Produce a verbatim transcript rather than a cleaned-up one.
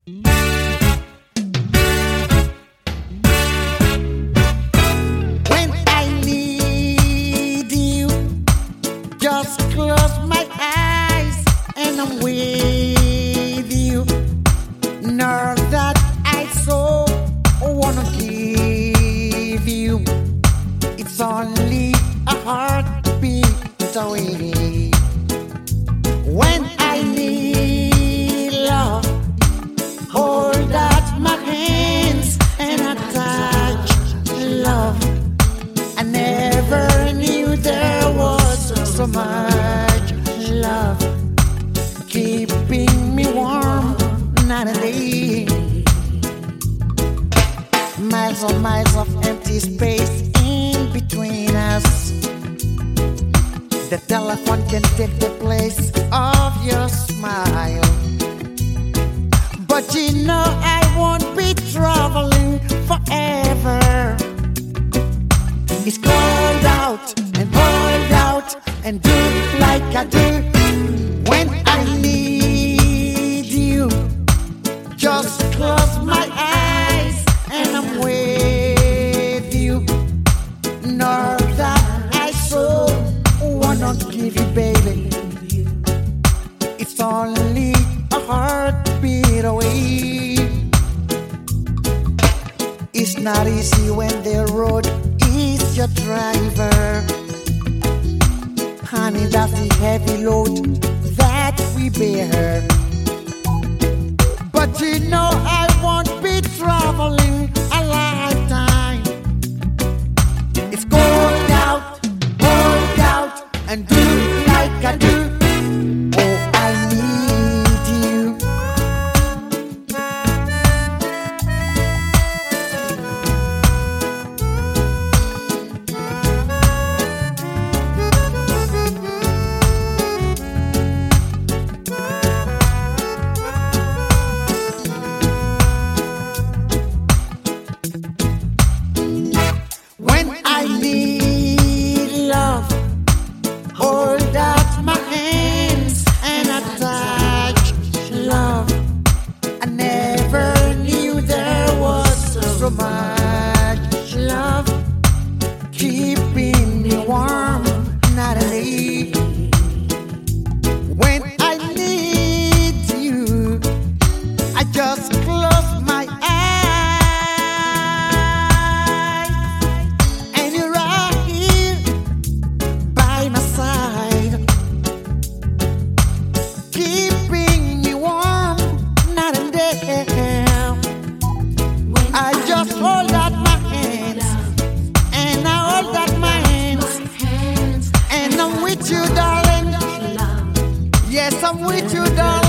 When I need you, just close my eyes and I'm with you. Know that I so wanna give you. It's only a heartbeat away. When I need love, hold out my hands and I touch love. I never knew there was so much love, keeping me warm night and day. Miles and miles of empty space in between us. The telephone can take the place of your smile. But you know I won't be traveling forever. It's cold out and hold out and do like I do. When I need you, just close my eyes and I'm with you. Know that I so wanna give you, baby. It's only a heartbeat away. It's not easy when the road is your driver. Honey, that's the heavy load that we bear. But you know I won't be traveling a lifetime. It's cold out, hold out, and do like I do. Oh, I need you. When I need love, hold out my hands and I touch love. I never knew there was so much love, keeping me warm night and day. When I need you, I just close my eyes and you're right here by my side, keeping me warm night and day. I just hold out my hands and I hold out my hands and I'm with you, darling. Yes, I'm with you, darling.